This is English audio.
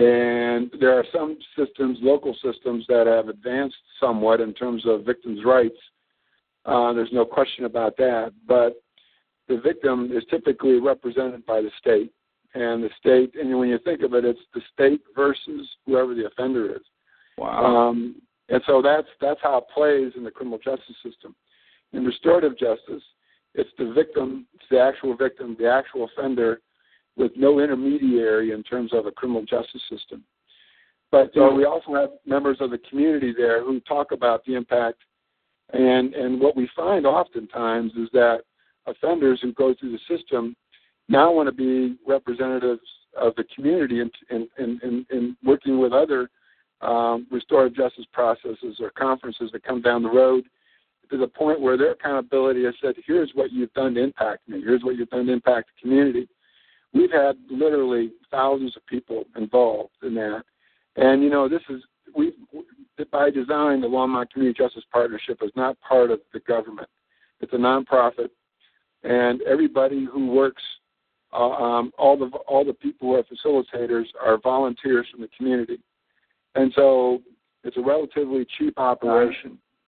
And there are some systems, local systems, that have advanced somewhat in terms of victims' rights. There's no question about that. But the victim is typically represented by the state. And the state, and when you think of it, it's the state versus whoever the offender is. Wow. And so that's how it plays in the criminal justice system. In restorative justice, it's the victim, it's the actual victim, the actual offender, with no intermediary in terms of a criminal justice system. But we also have members of the community there who talk about the impact. And what we find oftentimes is that offenders who go through the system now want to be representatives of the community in working with other restorative justice processes or conferences that come down the road, to the point where their accountability has said, here's what you've done to impact me, here's what you've done to impact the community. We've had literally thousands of people involved in that. And, this is, by design, the Longmont Community Justice Partnership is not part of the government. It's a nonprofit. And everybody who works, all the people who are facilitators are volunteers from the community. And so it's a relatively cheap operation.